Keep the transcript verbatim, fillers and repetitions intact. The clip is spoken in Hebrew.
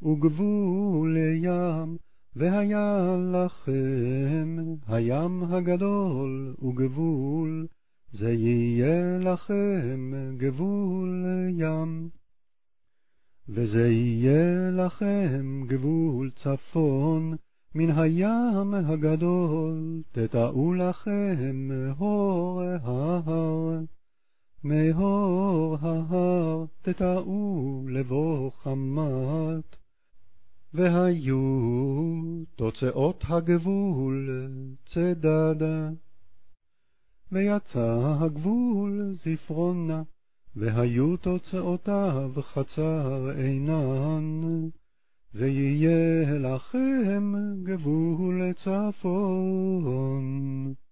וגבול ים, והיה לכם הים הגדול וגבול, זה יהיה לכם גבול ים. וזה יהיה לכם גבול צפון, מן הים הגדול תטעו לכם מהור ההר, מהור ההר תטעו לבוא חמת. והיו תוצאות הגבול צדדה, ויצא הגבול זפרונה, והיו תוצאותיו חצר עינן. זה יהיה לכם גבול צפון.